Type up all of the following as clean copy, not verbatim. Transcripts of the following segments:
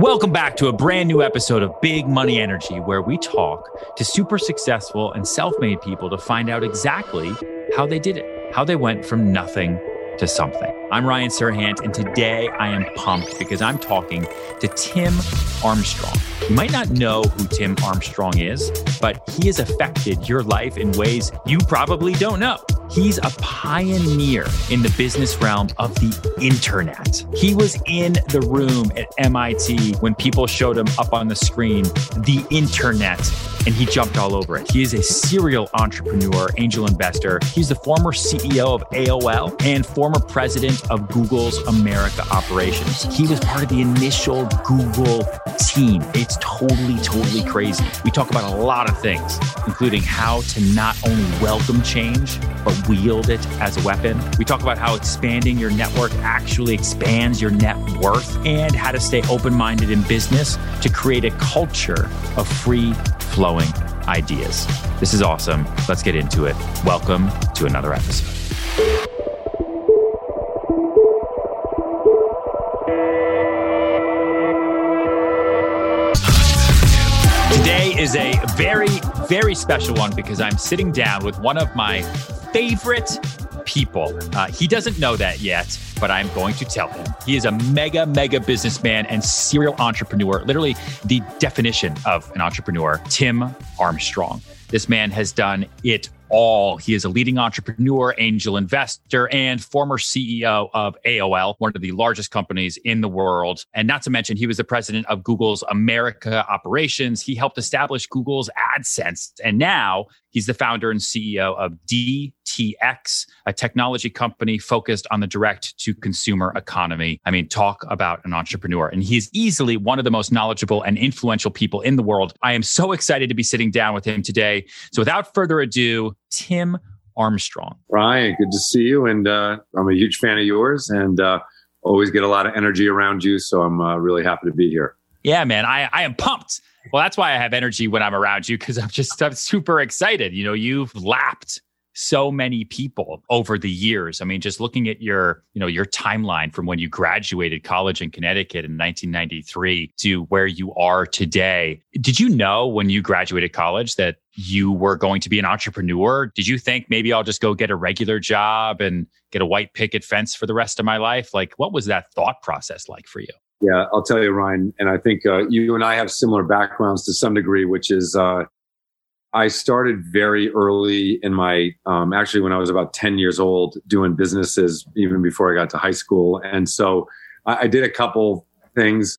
Welcome back to a brand new episode of Big Money Energy, where we talk to super successful and self-made people to find out exactly how they did it, how they went from nothing to something. I'm Ryan Serhant, and today I am pumped because I'm talking to Tim Armstrong. You might not know who Tim Armstrong is, but he has affected your life in ways you probably don't know. He's a pioneer in the business realm of the internet. He was in the room at MIT when people showed him up on the screen, the internet, and he jumped all over it. He is a serial entrepreneur, angel investor. He's the former CEO of AOL and former president of Google's America operations. He was part of the initial Google team. It's totally crazy. We talk about a lot of things, including how to not only welcome change, but wield it as a weapon. We talk about how expanding your network actually expands your net worth, and how to stay open-minded in business to create a culture of free-flowing ideas. This is awesome. Let's get into it. Welcome to another episode. Today is a very special one because I'm sitting down with one of my favorite people. He doesn't know that yet, but I'm going to tell him. He is a mega businessman and serial entrepreneur, literally the definition of an entrepreneur, Tim Armstrong. This man has done it all. He is a leading entrepreneur, angel investor, and former CEO of AOL, one of the largest companies in the world. And not to mention, he was the president of Google's America operations. He helped establish Google's AdSense. And now he's the founder and CEO of DTX, a technology company focused on the direct-to-consumer economy. I mean, talk about an entrepreneur. And he's easily one of the most knowledgeable and influential people in the world. I am so excited to be sitting down with him today. So without further ado, Tim Armstrong. Ryan, good to see you. And I'm a huge fan of yours and always get a lot of energy around you. So I'm really happy to be here. Yeah, man, I am pumped. Well, that's why I have energy when I'm around you, because I'm super excited. You know, you've lapped so many people over the years. I mean, just looking at your timeline from when you graduated college in Connecticut in 1993 to where you are today. Did you know when you graduated college that you were going to be an entrepreneur? Did you think maybe I'll just go get a regular job and get a white picket fence for the rest of my life? Like, what was that thought process like for you? Yeah, I'll tell you, Ryan, and I think you and I have similar backgrounds to some degree, which is I started very early in my, actually when I was about 10 years old, doing businesses even before I got to high school. And so I did a couple things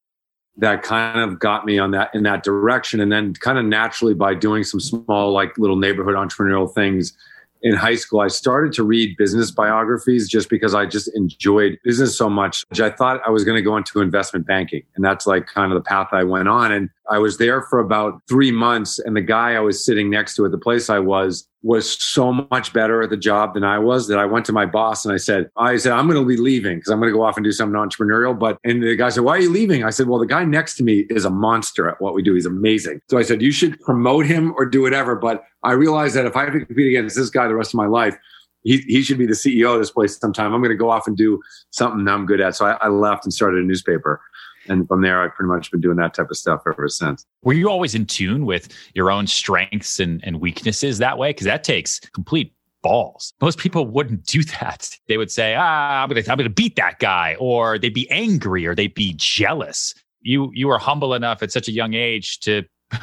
that kind of got me in that direction. And then kind of naturally by doing some small, like little neighborhood entrepreneurial things in high school, I started to read business biographies just because I just enjoyed business so much. I thought I was going to go into investment banking. And that's like kind of the path I went on. And I was there for about 3 months. And the guy I was sitting next to at the place I was so much better at the job than I was that I went to my boss and I said, I'm going to be leaving because I'm going to go off and do something entrepreneurial. And the guy said, why are you leaving? I said, well, the guy next to me is a monster at what we do. He's amazing. So I said, you should promote him or do whatever. But I realized that if I have to compete against this guy the rest of my life, he should be the CEO of this place sometime. I'm going to go off and do something I'm good at. So I left and started a newspaper. And from there, I've pretty much been doing that type of stuff ever since. Were you always in tune with your own strengths and weaknesses that way? Because that takes complete balls. Most people wouldn't do that. They would say, I'm going to beat that guy, or they'd be angry, or they'd be jealous. You were humble enough at such a young age to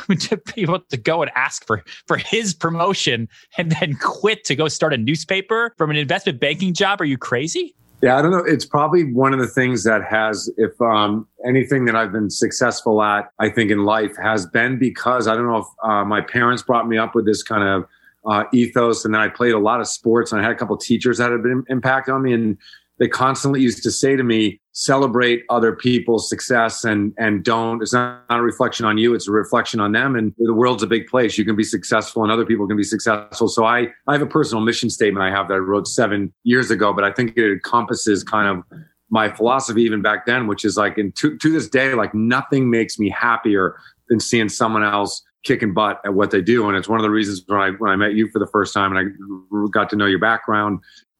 be able to go and ask for his promotion and then quit to go start a newspaper from an investment banking job. Are you crazy? Yeah, I don't know. It's probably one of the things that has, if anything that I've been successful at, I think in life has been because I don't know if my parents brought me up with this kind of ethos, and then I played a lot of sports, and I had a couple of teachers that had been impact on me, and they constantly used to say to me, celebrate other people's success and don't, it's not a reflection on you, it's a reflection on them. And the world's a big place. You can be successful and other people can be successful. So I have a personal mission statement I wrote 7 years ago, but I think it encompasses kind of my philosophy even back then, which is like, to this day, like nothing makes me happier than seeing someone else kicking butt at what they do. And it's one of the reasons when I met you for the first time and I got to know your background,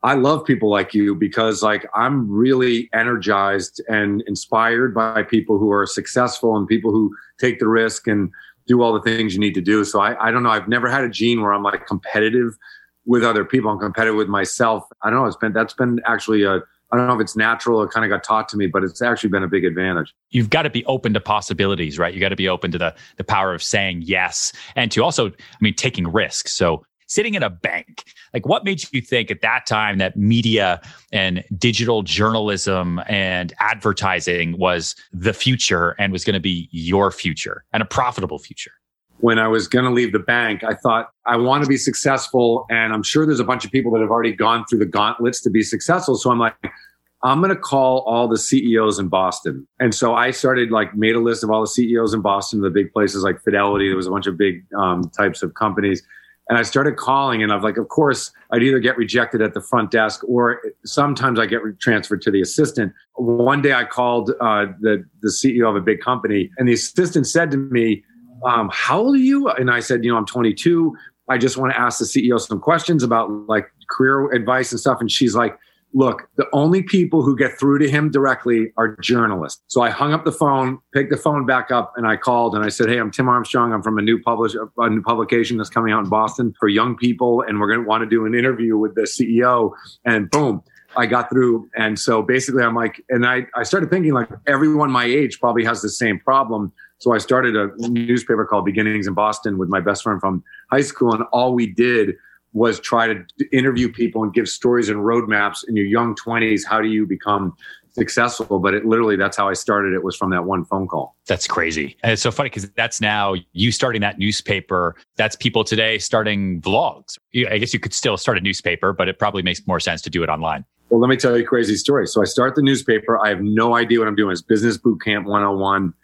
I love people like you because like I'm really energized and inspired by people who are successful and people who take the risk and do all the things you need to do. So I don't know. I've never had a gene where I'm like competitive with other people. I'm competitive with myself. I don't know. That's been actually I don't know if it's natural or kind of got taught to me, but it's actually been a big advantage. You've got to be open to possibilities, right? You got to be open to the power of saying yes and to also, taking risks. So sitting in a bank, like what made you think at that time that media and digital journalism and advertising was the future and was going to be your future and a profitable future? When I was going to leave the bank, I thought I want to be successful. And I'm sure there's a bunch of people that have already gone through the gauntlets to be successful. So I'm like, I'm going to call all the CEOs in Boston. And so I started made a list of all the CEOs in Boston, the big places like Fidelity. There was a bunch of big types of companies. And I started calling and I'm like, of course, I'd either get rejected at the front desk or sometimes I get transferred to the assistant. One day I called the CEO of a big company and the assistant said to me, how old are you? And I said, I'm 22. I just want to ask the CEO some questions about career advice and stuff. And she's like, look, the only people who get through to him directly are journalists. So I hung up the phone, picked the phone back up, and I called and I said, hey, I'm Tim Armstrong. I'm from a new publication that's coming out in Boston for young people. And we're going to want to do an interview with the CEO. And boom, I got through. And so basically I'm like, and I started thinking everyone my age probably has the same problem. So I started a newspaper called Beginnings in Boston with my best friend from high school. And all we did was try to interview people and give stories and roadmaps in your young 20s. How do you become successful? But that's how I started. It was from that one phone call. That's crazy. And it's so funny because that's now you starting that newspaper. That's people today starting vlogs. I guess you could still start a newspaper, but it probably makes more sense to do it online. Well, let me tell you a crazy story. So I start the newspaper. I have no idea what I'm doing. It's Business Boot Camp 101.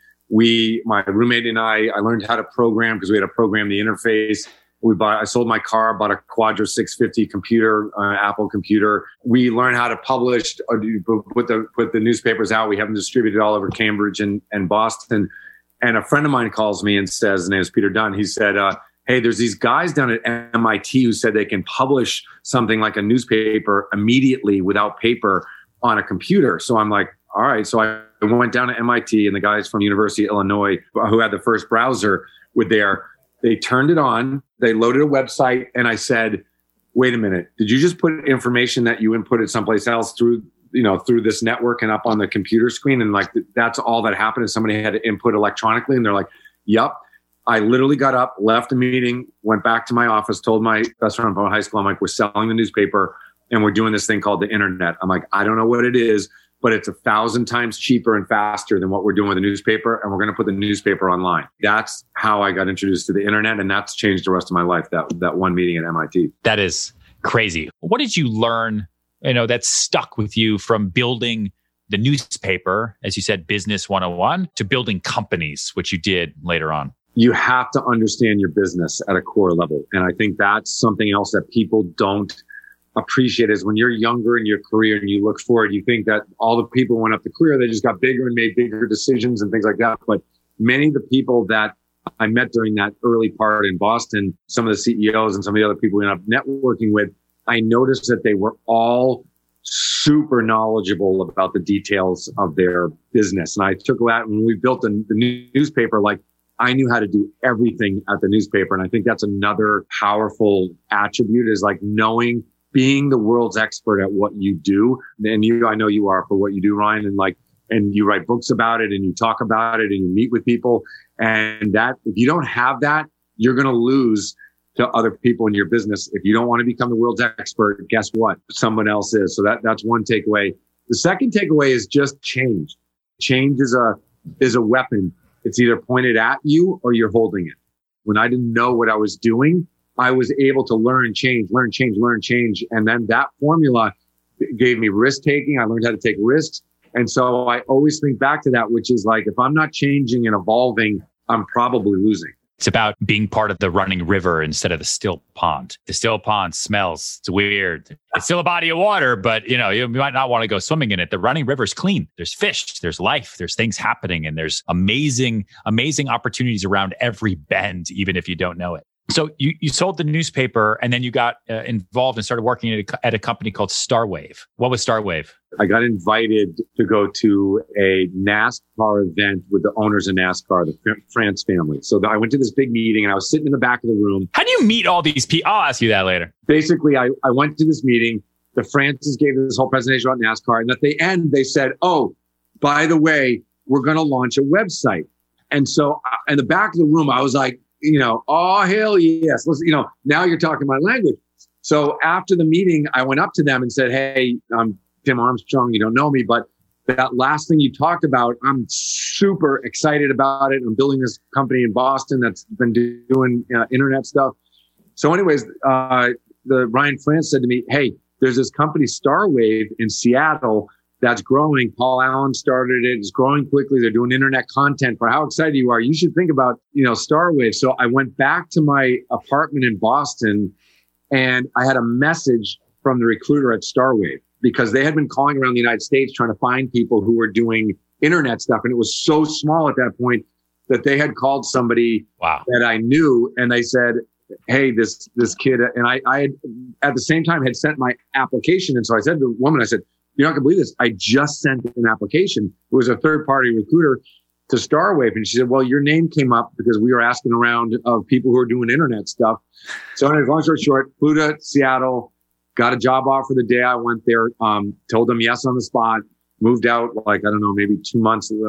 My roommate and I learned how to program because we had to program the interface. I sold my car, bought a Quadra 650 computer, Apple computer. We learned how to publish, put the newspapers out. We have them distributed all over Cambridge and Boston. And a friend of mine calls me and says, his name is Peter Dunn. He said, hey, there's these guys down at MIT who said they can publish something like a newspaper immediately without paper on a computer. So I'm like, all right. So I went down to MIT and the guys from University of Illinois who had the first browser they turned it on, they loaded a website, and I said, wait a minute, did you just put information that you inputted someplace else through this network and up on the computer screen? And that's all that happened is somebody had to input electronically. And they're like, yep. I literally got up, left a meeting, went back to my office, told my best friend from high school, I'm like, we're selling the newspaper and we're doing this thing called the internet. I'm like, I don't know what it is, but it's 1,000 times cheaper and faster than what we're doing with the newspaper. And we're going to put the newspaper online. That's how I got introduced to the internet. And that's changed the rest of my life, that one meeting at MIT. That is crazy. What did you learn, that stuck with you from building the newspaper, as you said, Business 101, to building companies, which you did later on? You have to understand your business at a core level. And I think that's something else that people don't appreciate is when you're younger in your career and you look forward, you think that all the people who went up the career, they just got bigger and made bigger decisions and things like that. But many of the people that I met during that early part in Boston, some of the CEOs and some of the other people we ended up networking with, I noticed that they were all super knowledgeable about the details of their business. And I took that when we built the newspaper, I knew how to do everything at the newspaper. And I think that's another powerful attribute is being the world's expert at what you do. And I know you are for what you do, Ryan. And you write books about it and you talk about it and you meet with people. And that, if you don't have that, you're going to lose to other people in your business. If you don't want to become the world's expert, guess what? Someone else is. So that's one takeaway. The second takeaway is just change. Change is a weapon. It's either pointed at you or you're holding it. When I didn't know what I was doing, I was able to learn, change. And then that formula gave me risk taking. I learned how to take risks. And so I always think back to that, which is if I'm not changing and evolving, I'm probably losing. It's about being part of the running river instead of the still pond. The still pond smells. It's weird. It's still a body of water, but you might not want to go swimming in it. The running river is clean. There's fish, there's life, there's things happening, and there's amazing, amazing opportunities around every bend, even if you don't know it. So you sold the newspaper and then you got involved and started working at a company called Starwave. What was Starwave? I got invited to go to a NASCAR event with the owners of NASCAR, the France family. So I went to this big meeting and I was sitting in the back of the room. How do you meet all these people? I'll ask you that later. Basically, I went to this meeting. The Francis gave this whole presentation about NASCAR. And at the end, they said, oh, by the way, we're going to launch a website. And so in the back of the room, I was like, oh, hell yes. Listen, now you're talking my language. So after the meeting, I went up to them and said, hey, I'm Tim Armstrong. You don't know me, but that last thing you talked about, I'm super excited about it. I'm building this company in Boston that's been doing internet stuff. So anyways, the Ryan France said to me, hey, there's this company Starwave in Seattle that's growing. Paul Allen started it. It's growing quickly. They're doing internet content. For how excited you are, you should think about, Starwave. So I went back to my apartment in Boston and I had a message from the recruiter at Starwave because they had been calling around the United States trying to find people who were doing internet stuff. And it was so small at that point that they had called somebody that I knew. And they said, hey, this kid, and I had at the same time had sent my application. And so I said to the woman, I said, you're not gonna believe this. I just sent an application. It was a third party recruiter to Starwave. And she said, well, your name came up because we were asking around of people who are doing internet stuff. So anyways, long story short, flew to Seattle, got a job offer the day I went there, told them yes on the spot, moved out like, I don't know, maybe 2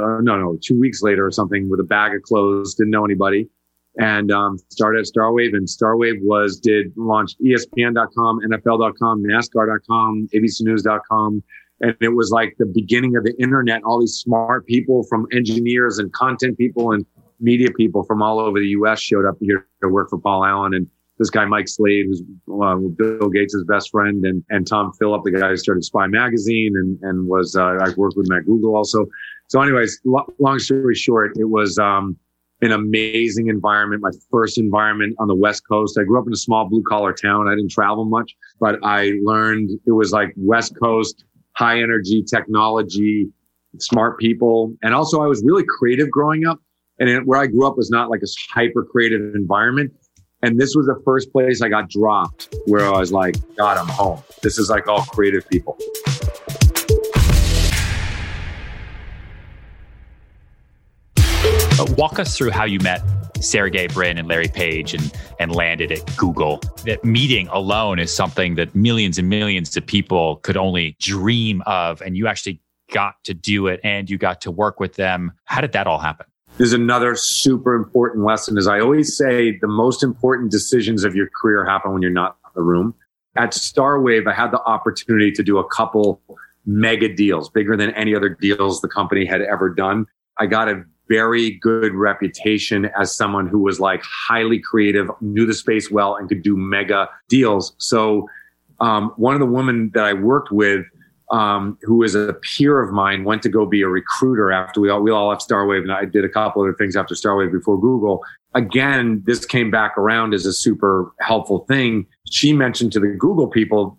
weeks later or something with a bag of clothes, didn't know anybody. And started at Starwave, and Starwave launched ESPN.com, NFL.com, NASCAR.com, ABCnews.com. And it was like the beginning of the internet. All these smart people from engineers and content people and media people from all over the U.S. showed up here to work for Paul Allen. And this guy, Mike Slade, who's Bill Gates' best friend, and Tom Phillip, the guy who started Spy Magazine and was, I worked with him at Google also. So anyways, long story short, it was, an amazing environment, my first environment on the West Coast. I grew up in a small blue collar town. I didn't travel much, but I learned it was like West Coast, high energy technology, smart people. And also I was really creative growing up. And where I grew up was not like a hyper creative environment. And this was the first place I got dropped where I was like, God, I'm home. This is like all creative people. Walk us through how you met Sergey Brin and Larry Page and landed at Google. That meeting alone is something that millions and millions of people could only dream of. And you actually got to do it and you got to work with them. How did that all happen? There's another super important lesson. As I always say, the most important decisions of your career happen when you're not in the room. At Starwave, I had the opportunity to do a couple mega deals, bigger than any other deals the company had ever done. I got a very good reputation as someone who was like highly creative, knew the space well, and could do mega deals. So one of the women that I worked with, who is a peer of mine, went to go be a recruiter after we all left Starwave, and I did a couple other things after Starwave before Google. Again, this came back around as a super helpful thing. She mentioned to the Google people,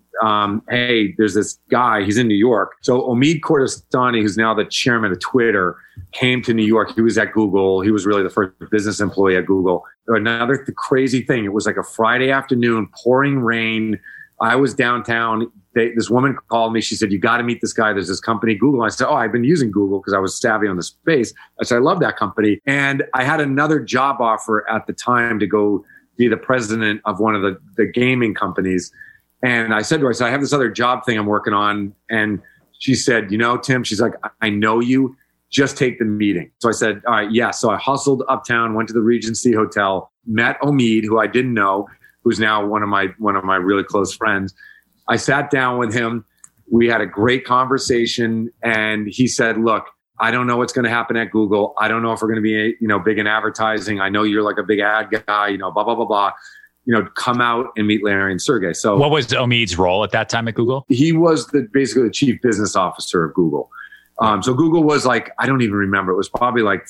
hey, there's this guy, he's in New York. So Omid Kordestani, who's now the chairman of Twitter, came to New York. He was at Google. He was really the first business employee at Google. Another crazy thing, it was like a Friday afternoon, pouring rain. I was downtown. This woman called me. She said, you got to meet this guy. There's this company, Google. I said, oh, I've been using Google because I was savvy on the space. I said, I love that company. And I had another job offer at the time to go be the president of one of the gaming companies. And I said to her, I have this other job thing I'm working on. And she said, Tim, she's like, I know you. Just take the meeting. So I said, all right, yeah. So I hustled uptown, went to the Regency Hotel, met Omid, who I didn't know, who's now one of my really close friends. I sat down with him. We had a great conversation. And he said, look, I don't know what's going to happen at Google. I don't know if we're going to be, big in advertising. I know you're like a big ad guy, blah, blah, blah, blah. Come out and meet Larry and Sergey. So what was Omid's role at that time at Google? He was basically the chief business officer of Google. So Google was like, I don't even remember. It was probably like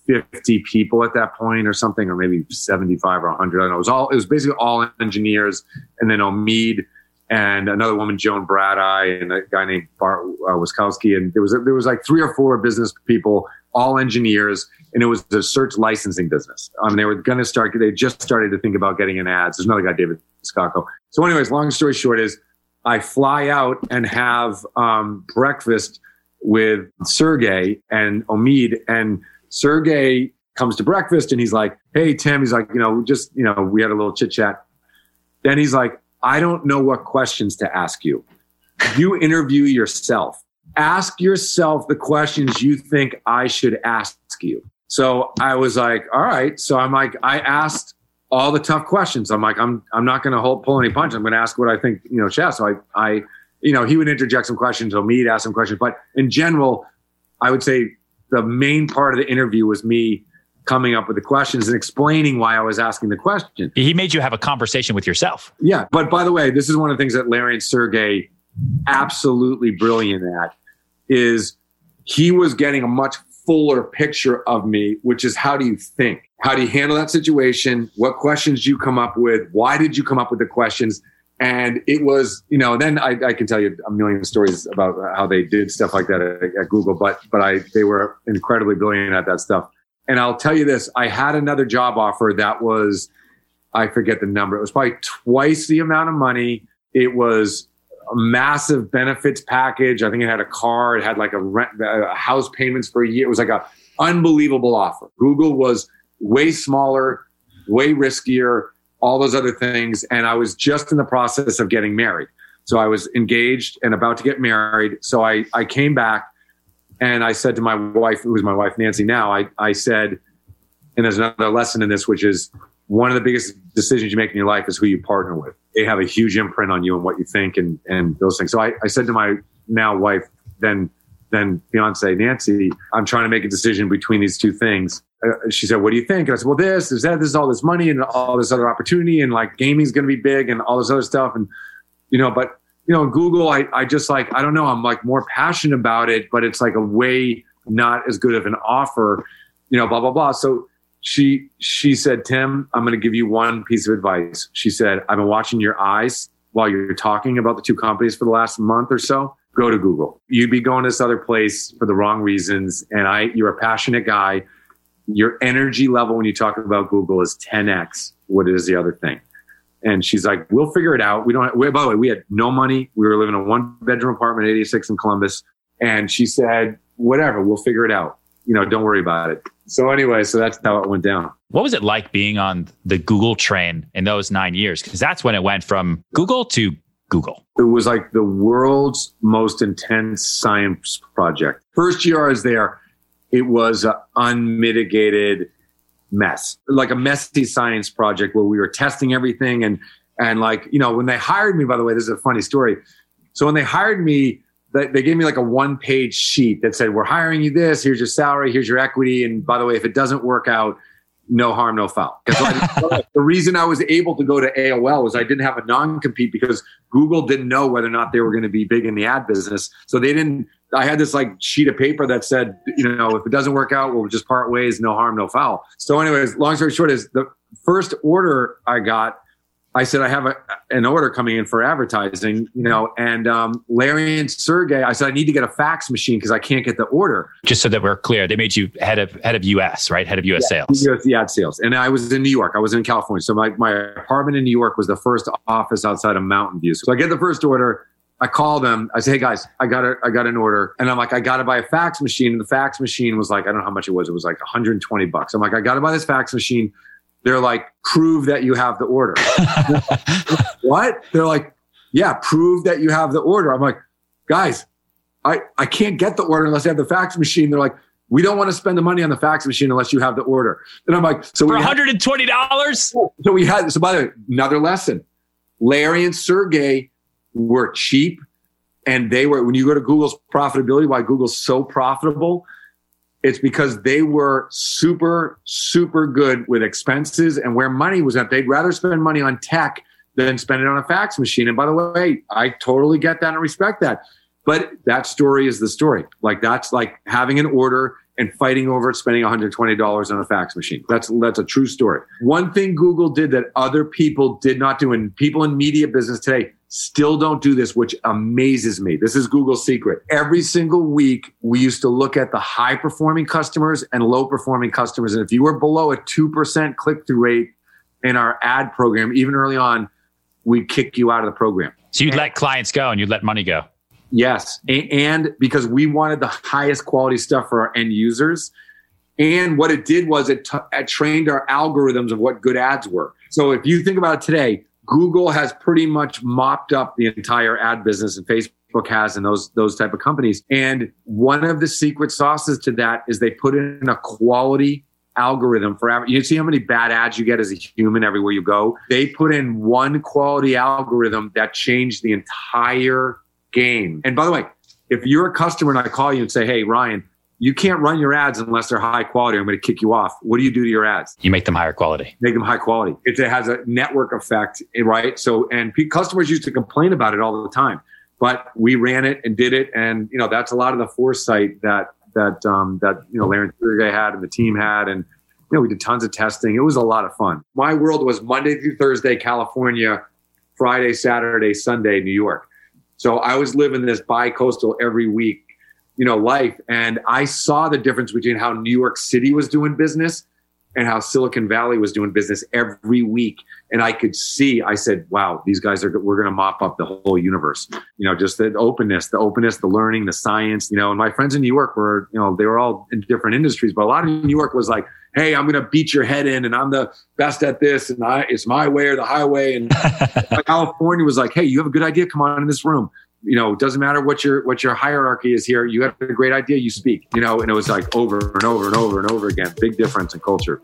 50 people at that point or something, or maybe 75 or 100. I don't know. It was basically all engineers. And then Omid and another woman, Joan Bradeye, and a guy named Bart Wiskowski. And there was like 3 or 4 business people all engineers, and it was a search licensing business. They just started to think about getting in ads. There's another guy, David Skocko. So anyways, long story short is I fly out and have breakfast with Sergey and Omid, and Sergey comes to breakfast and he's like, hey, Tim, he's like, we had a little chit chat. Then he's like, I don't know what questions to ask you. You interview yourself. Ask yourself the questions you think I should ask you. So I was like, all right. So I'm like, I asked all the tough questions. I'm like, I'm not going to pull any punches. I'm going to ask what I think, should ask. So I he would interject some questions, or me to ask some questions. But in general, I would say the main part of the interview was me coming up with the questions and explaining why I was asking the question. He made you have a conversation with yourself. Yeah. But by the way, this is one of the things that Larry and Sergey absolutely brilliant at, is he was getting a much fuller picture of me, which is how do you think? How do you handle that situation? What questions do you come up with? Why did you come up with the questions? And it was, then I can tell you a million stories about how they did stuff like that at Google, but they were incredibly brilliant at that stuff. And I'll tell you this, I had another job offer that was, I forget the number. It was probably twice the amount of money. It was a massive benefits package. I think it had a car. It had like a house payments for a year. It was like a unbelievable offer. Google was way smaller, way riskier, all those other things. And I was just in the process of getting married. So I was engaged and about to get married. So I came back and I said to my wife, who is my wife, Nancy now, I said, and there's another lesson in this, which is one of the biggest decisions you make in your life is who you partner with. They have a huge imprint on you and what you think and those things. So I said to my now wife, then fiance, Nancy, I'm trying to make a decision between these two things. She said, what do you think? And I said, well, this is all this money and all this other opportunity, and like gaming's going to be big and all this other stuff. And, in Google, I just like, I don't know, I'm like more passionate about it, but it's like a way not as good of an offer, blah, blah, blah. So she said, Tim, I'm going to give you one piece of advice. She said, I've been watching your eyes while you're talking about the two companies for the last month or so. Go to Google. You'd be going to this other place for the wrong reasons. And you're a passionate guy. Your energy level when you talk about Google is 10x what is the other thing. And she's like, we'll figure it out. By the way, we had no money. We were living in a 1-bedroom apartment, 86 in Columbus. And she said, whatever, we'll figure it out. Don't worry about it. So anyway, so that's how it went down. What was it like being on the Google train in those 9 years? Because that's when it went from Google to Google. It was like the world's most intense science project. First year I was there, it was an unmitigated mess, like a messy science project where we were testing everything. And like, when they hired me, by the way, this is a funny story. So when they hired me, they gave me like a 1-page sheet that said, we're hiring you this, here's your salary, here's your equity. And by the way, if it doesn't work out, no harm, no foul. The reason I was able to go to AOL was I didn't have a non-compete because Google didn't know whether or not they were going to be big in the ad business. So I had this like sheet of paper that said, if it doesn't work out, we'll just part ways, no harm, no foul. So anyways, long story short is the first order I got, I said, I have an order coming in for advertising, and Larry and Sergey, I said, I need to get a fax machine because I can't get the order. Just so that we're clear, they made you head of US, right? Head of US sales. The ad sales. And I was in New York. I was in California. So my apartment in New York was the first office outside of Mountain View. So I get the first order. I call them. I say, hey guys, I got an order. And I'm like, I got to buy a fax machine. And the fax machine was like, I don't know how much it was. It was like $120. I'm like, I got to buy this fax machine. They're like, prove that you have the order. What? They're like, yeah, prove that you have the order. I'm like, guys, I can't get the order unless I have the fax machine. They're like, we don't want to spend the money on the fax machine unless you have the order. And I'm like, so for $120? So by the way, another lesson. Larry and Sergey were cheap. And they were, when you go to Google's profitability, why Google's so profitable, it's because they were super, super good with expenses and where money was at. They'd rather spend money on tech than spend it on a fax machine. And by the way, I totally get that and respect that. But that story is the story. Like that's like having an order and fighting over it, spending $120 on a fax machine. That's a true story. One thing Google did that other people did not do, and people in media business today still don't do this, which amazes me. This is Google's secret. Every single week, we used to look at the high performing customers and low performing customers. And if you were below a 2% click-through rate in our ad program, even early on, we'd kick you out of the program. So you'd let clients go and you'd let money go. Yes. And because we wanted the highest quality stuff for our end users. And what it did was it trained our algorithms of what good ads were. So if you think about it today, Google has pretty much mopped up the entire ad business, and Facebook has, and those type of companies. And one of the secret sauces to that is they put in a quality algorithm for you see how many bad ads you get as a human everywhere you go. They put in one quality algorithm that changed the entire game. And by the way, if you're a customer and I call you and say, hey, Ryan, you can't run your ads unless they're high quality, I'm going to kick you off. What do you do to your ads? You make them higher quality. Make them high quality. It has a network effect, right? So, and customers used to complain about it all the time, but we ran it and did it. And, that's a lot of the foresight that Larry Sergey had and the team had. And, we did tons of testing. It was a lot of fun. My world was Monday through Thursday, California, Friday, Saturday, Sunday, New York. So I was living this bi-coastal every week, life. And I saw the difference between how New York City was doing business and how Silicon Valley was doing business every week. And I could see, I said, wow, these guys we're going to mop up the whole universe. Just the openness, the learning, the science, and my friends in New York were, they were all in different industries, but a lot of New York was like, hey, I'm going to beat your head in and I'm the best at this. And it's my way or the highway. And California was like, hey, you have a good idea. Come on in this room. It doesn't matter what your hierarchy is here. You have a great idea, you speak, and it was like over and over and over and over again. Big difference in culture.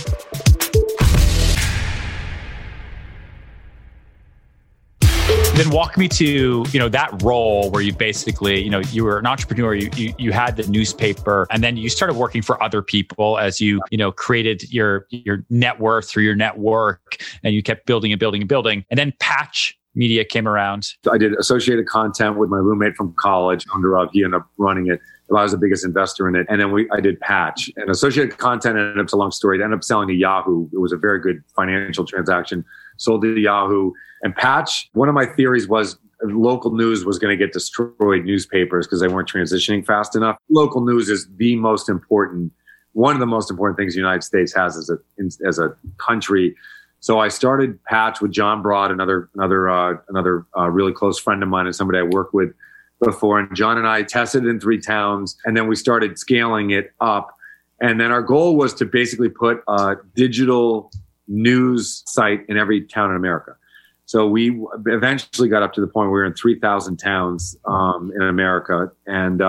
Then walk me to, that role where you basically, you were an entrepreneur, you had the newspaper, and then you started working for other people as you, created your net worth through your network, and you kept building and building and building. And then Patch Media came around. I did associated content with my roommate from college. He ended up running it. I was the biggest investor in it. And then I did Patch. And associated content ended up, it's a long story, it ended up selling to Yahoo. It was a very good financial transaction. Sold to Yahoo. And Patch, one of my theories was local news was going to get destroyed, newspapers, because they weren't transitioning fast enough. Local news is one of the most important things the United States has as a country. So I started Patch with John Broad, another really close friend of mine and somebody I worked with before. And John and I tested it in 3 towns, and then we started scaling it up. And then our goal was to basically put a digital news site in every town in America. So we eventually got up to the point where we were in 3,000 towns in America. And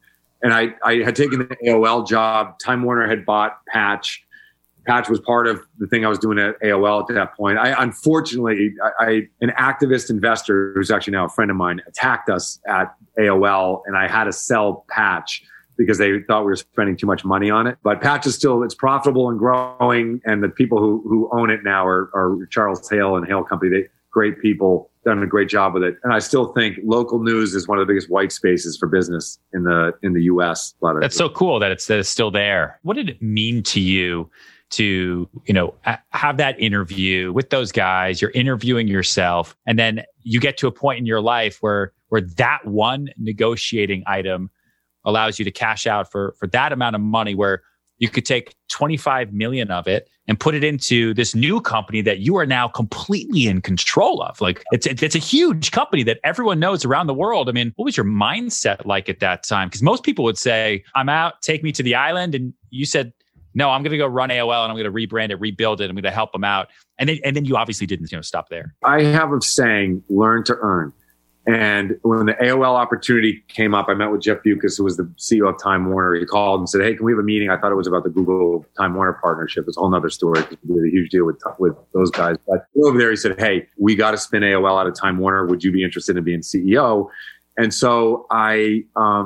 I had taken the AOL job. Time Warner had bought Patch. Patch was part of the thing I was doing at AOL at that point. Unfortunately, an activist investor who's actually now a friend of mine attacked us at AOL, and I had to sell Patch because they thought we were spending too much money on it. But Patch is still, it's profitable and growing, and the people who own it now are Charles Hale and Hale Company. Great people, done a great job with it. And I still think local news is one of the biggest white spaces for business in the U.S. That's so cool that it's still there. What did it mean to you to, have that interview with those guys? You're interviewing yourself, and then you get to a point in your life where that one negotiating item allows you to cash out for that amount of money, where you could take 25 million of it and put it into this new company that you are now completely in control of. Like it's a huge company that everyone knows around the world. I mean, what was your mindset like at that time? Because most people would say, I'm out, take me to the island. And you said, no, I'm going to go run AOL and I'm going to rebrand it, rebuild it. I'm going to help them out. And then you obviously didn't, stop there. I have a saying, learn to earn. And when the AOL opportunity came up, I met with Jeff Bewkes, who was the CEO of Time Warner. He called and said, hey, can we have a meeting? I thought it was about the Google Time Warner partnership. It's a whole nother story. We did a huge deal with those guys. But over there, he said, hey, we got to spin AOL out of Time Warner. Would you be interested in being CEO? And so I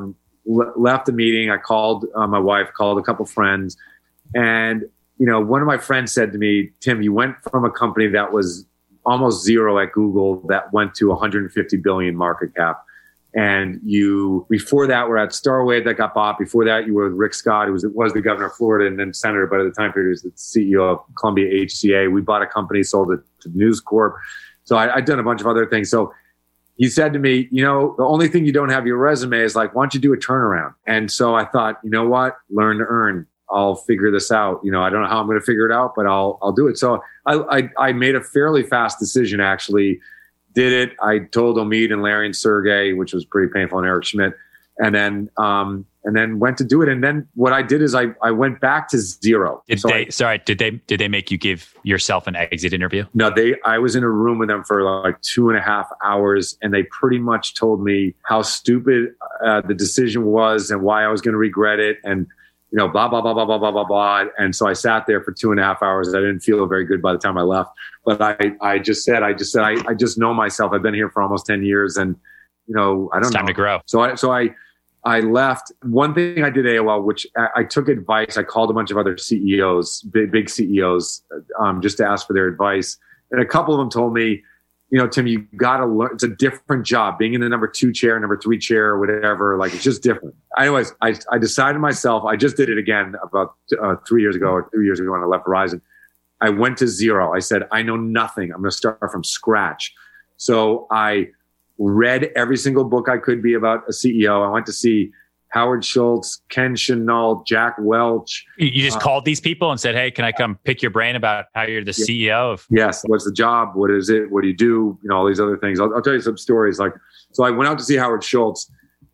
left the meeting. I called my wife, called a couple friends. And, one of my friends said to me, Tim, you went from a company that was almost zero at Google that went to 150 billion market cap. And before that, were at Starwave that got bought. Before that, you were with Rick Scott, who was the governor of Florida and then senator, but at the time period, he was the CEO of Columbia HCA. We bought a company, sold it to News Corp. So I'd done a bunch of other things. So he said to me, the only thing you don't have your resume is like, why don't you do a turnaround? And so I thought, you know what? Learn to earn. I'll figure this out. I don't know how I'm going to figure it out, but I'll do it. So I made a fairly fast decision, actually. Did it. I told Omid and Larry and Sergey, which was pretty painful, and Eric Schmidt, and then went to do it. And then what I did is I went back to zero. Did they make you give yourself an exit interview? No, I was in a room with them for like 2.5 hours, and they pretty much told me how stupid the decision was and why I was going to regret it. And blah, blah, blah, blah, blah, blah, blah, blah. And so I sat there for 2.5 hours. I didn't feel very good by the time I left. But I just said, I just know myself. I've been here for almost 10 years, and, I don't know. It's time to grow. So I left. One thing I did at AOL, which I took advice. I called a bunch of other CEOs, big CEOs, just to ask for their advice. And a couple of them told me, Tim, you got to learn. It's a different job. Being in the number 2 chair, number 3 chair, whatever, like it's just different. Anyways, I decided myself. I just did it again about 3 years ago or 2 years ago when I left Verizon. I went to zero. I said, I know nothing. I'm going to start from scratch. So I read every single book I could be about a CEO. I went to see Howard Schultz, Ken Chenault, Jack Welch. You just called these people and said, hey, can I come pick your brain about how you're the CEO of? Yes. What's the job? What is it? What do you do? All these other things. I'll tell you some stories. So I went out to see Howard Schultz.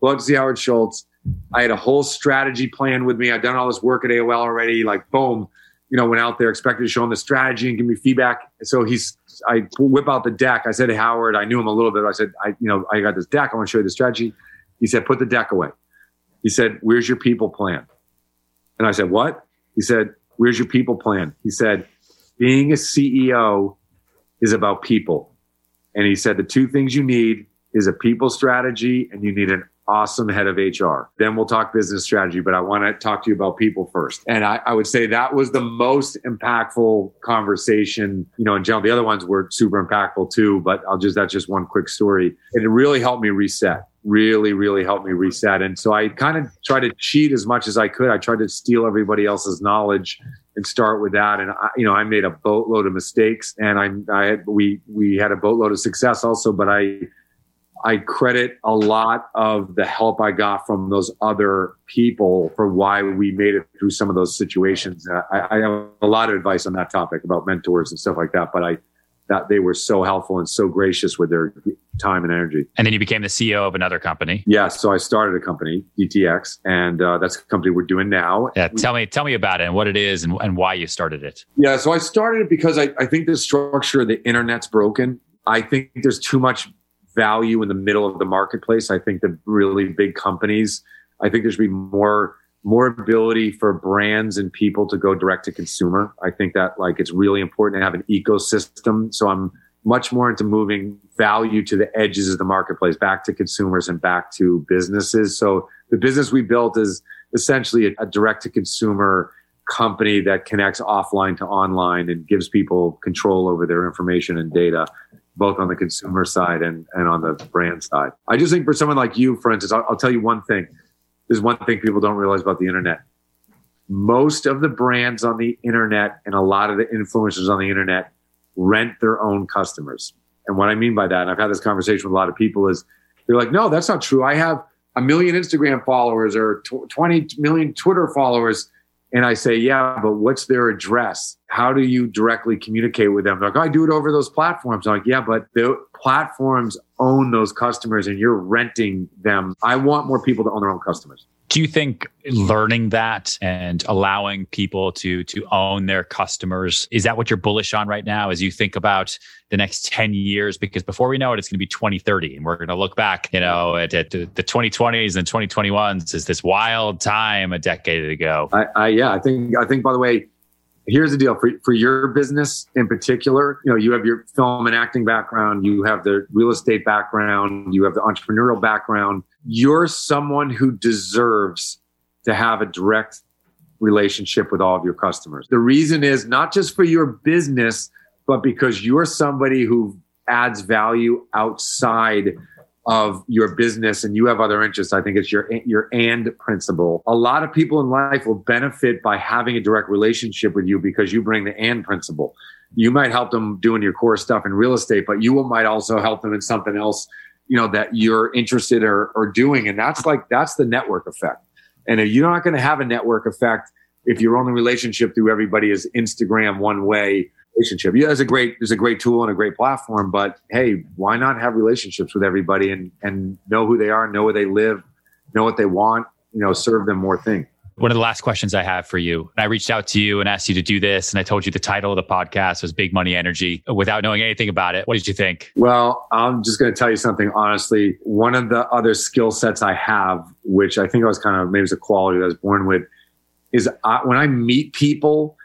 I had a whole strategy plan with me. I'd done all this work at AOL already. Boom, went out there, expected to show him the strategy and give me feedback. So I whip out the deck. I said to Howard, I knew him a little bit. I said, I got this deck. I want to show you the strategy. He said, put the deck away. He said, where's your people plan? And I said, what? He said, where's your people plan? He said, being a CEO is about people. And he said, the 2 things you need is a people strategy, and you need an awesome head of HR. Then we'll talk business strategy, but I want to talk to you about people first. And I would say that was the most impactful conversation, in general. The other ones were super impactful too, but that's just one quick story. And it really helped me reset. Really, really helped me reset. And so I kind of tried to cheat as much as I could. I tried to steal everybody else's knowledge and start with that. And I made a boatload of mistakes, and we had a boatload of success also, but I credit a lot of the help I got from those other people for why we made it through some of those situations. I have a lot of advice on that topic about mentors and stuff like that, but that they were so helpful and so gracious with their time and energy. And then you became the CEO of another company. Yeah. So I started a company, DTX, and that's a company we're doing now. Yeah. Tell me about it and what it is and why you started it. Yeah. So I started it because I think the structure of the internet's broken. I think there's too much value in the middle of the marketplace. I think the really big companies, I think there should be more ability for brands and people to go direct to consumer. I think that it's really important to have an ecosystem. So I'm much more into moving value to the edges of the marketplace, back to consumers and back to businesses. So the business we built is essentially a direct to consumer company that connects offline to online and gives people control over their information and data, both on the consumer side and on the brand side. I just think for someone like you, for instance, I'll tell you one thing. There's one thing people don't realize about the internet. Most of the brands on the internet and a lot of the influencers on the internet rent their own customers. And what I mean by that, and I've had this conversation with a lot of people, is they're like, no, that's not true. I have 1 million Instagram followers or 20 million Twitter followers. And I say, yeah, but what's their address? How do you directly communicate with them? They're like, I do it over those platforms. I'm like, yeah, but the platforms own those customers and you're renting them. I want more people to own their own customers. Do you think learning that and allowing people to own their customers, is that what you're bullish on right now as you think about the next 10 years? Because before we know it, it's going to be 2030 and we're going to look back, at the 2020s and 2021s as this wild time a decade ago. I think, by the way, here's the deal for your business in particular. You have your film and acting background, you have the real estate background, you have the entrepreneurial background. You're someone who deserves to have a direct relationship with all of your customers. The reason is not just for your business, but because you're somebody who adds value outside of your business and you have other interests. I think it's your and principle. A lot of people in life will benefit by having a direct relationship with you because you bring the and principle. You might help them doing your core stuff in real estate, but you might also help them in something else that you're interested or doing. And that's the network effect. And you're not going to have a network effect if your only relationship through everybody is Instagram one-way relationship. Yeah, there's a great tool and a great platform, but hey, why not have relationships with everybody and know who they are, know where they live, know what they want, serve them more things. One of the last questions I have for you, I reached out to you and asked you to do this, and I told you the title of the podcast was Big Money Energy without knowing anything about it. What did you think? Well, I'm just going to tell you something honestly. One of the other skill sets I have, which I think I was maybe it's a quality that I was born with, is when I meet people,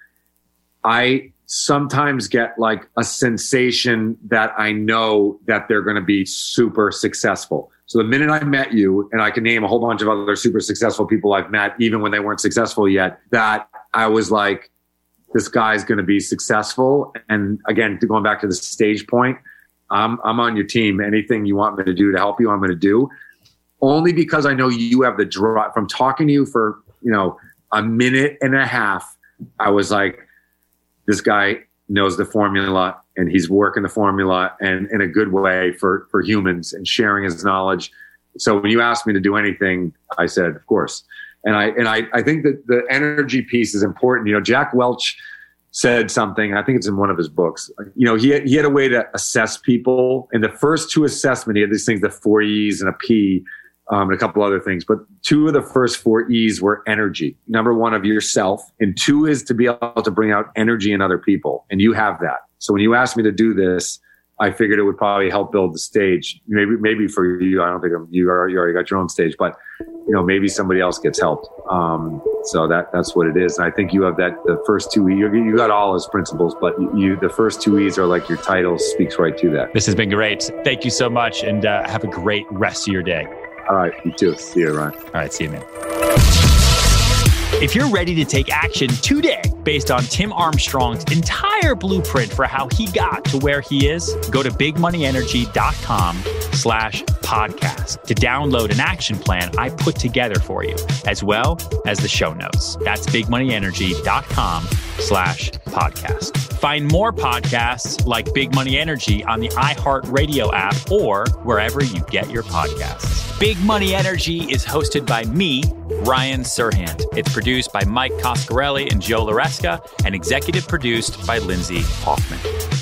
I sometimes get like a sensation that I know that they're going to be super successful. So the minute I met you, and I can name a whole bunch of other super successful people I've met, even when they weren't successful yet, that I was like, this guy's going to be successful. And again, going back to the stage point, I'm on your team. Anything you want me to do to help you, I'm going to do. Only because I know you have the drive. From talking to you for, a minute and a half, I was like, this guy knows the formula and he's working the formula and in a good way for humans and sharing his knowledge. So when you asked me to do anything, I said, of course. And I think that the energy piece is important. Jack Welch said something, I think it's in one of his books. He had a way to assess people. And the first two assessment, he had these things, the 4 E's and a P, and a couple other things. But 2 of the first 4 E's were energy. Number 1 of yourself. And 2 is to be able to bring out energy in other people. And you have that. So when you asked me to do this, I figured it would probably help build the stage. Maybe for you, I don't think you already got your own stage, but maybe somebody else gets helped. So that's what it is. And I think you have the first 2 E's. You got all his principles, but the first 2 E's are like your title speaks right to that. This has been great. Thank you so much, and have a great rest of your day. All right, you too. See you, Ryan. All right, see you, man. If you're ready to take action today based on Tim Armstrong's entire blueprint for how he got to where he is, go to bigmoneyenergy.com/podcast to download an action plan I put together for you, as well as the show notes. That's bigmoneyenergy.com/podcast. Find more podcasts like Big Money Energy on the iHeartRadio app or wherever you get your podcasts. Big Money Energy is hosted by me, Ryan Serhant. It's produced by Mike Coscarelli and Joe Laresca and executive produced by Lindsay Hoffman.